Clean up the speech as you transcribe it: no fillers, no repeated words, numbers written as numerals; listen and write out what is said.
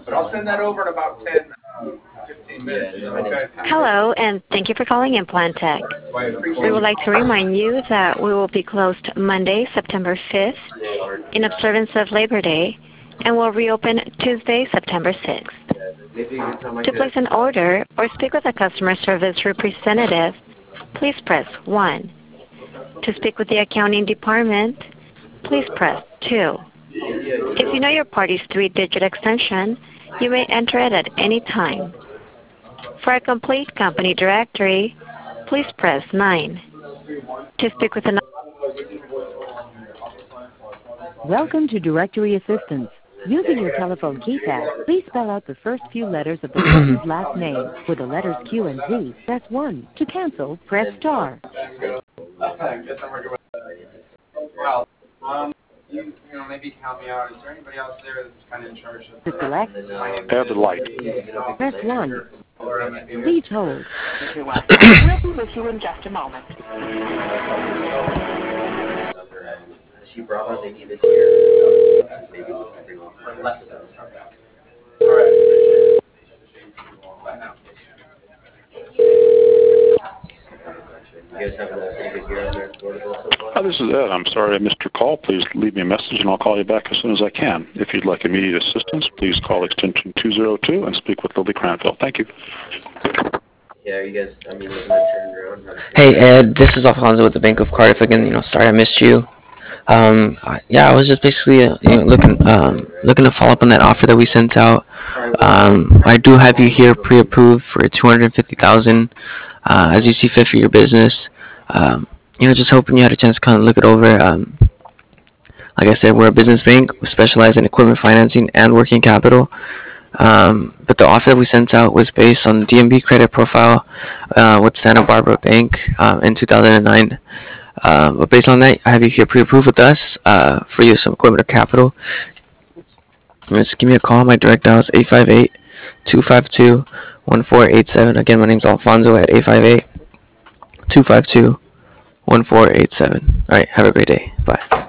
But I'll send that over in about 10, 15 minutes. Okay. Hello, and thank you for calling Implantech. So I We appreciate would you. like to remind you that we will be closed Monday, September 5th, in observance of Labor Day, and will reopen Tuesday, September 6th. To place an order or speak with a customer service representative, please press 1. To speak with the accounting department, please press 2. If you know your party's 3-digit extension, you may enter it at any time. For a complete company directory, please press 9. To speak with an Welcome to Directory Assistance. Using your telephone keypad, please spell out the first few letters of the person's last name. With the letters Q and Z, press 1. To cancel, press star. Well, you know, maybe help me out. Is there anybody else there that's kind of in charge of To select, Add the light. press 1. Please hold. We'll be with you in just a moment. She brought what they needed here. Maybe less of those. All right. You guys have a pretty good year on their affordable so far? This is Ed. I'm sorry I missed your call. Please leave me a message and I'll call you back as soon as I can. If you'd like immediate assistance, please call extension 202 and speak with Lily Cranfield. Thank you. Yeah, are you guys, I mean, looking to turn around? Hey Ed, this is Alfonso with the Bank of Cardiff again. Sorry I missed you. Yeah, I was just basically looking to follow up on that offer that we sent out. I do have you here pre-approved for $250,000 as you see fit for your business. Just hoping you had a chance to kind of look it over. Like I said, we're a business bank. We specialize in equipment financing and working capital. But the offer that we sent out was based on the DNB credit profile with Santa Barbara Bank in 2009. But based on that, I have you here pre-approved with us for use of equipment or capital. Just give me a call. My direct dial is 858-252-1487. Again, my name's Alfonso at 858-252-1487. All right, have a great day. Bye.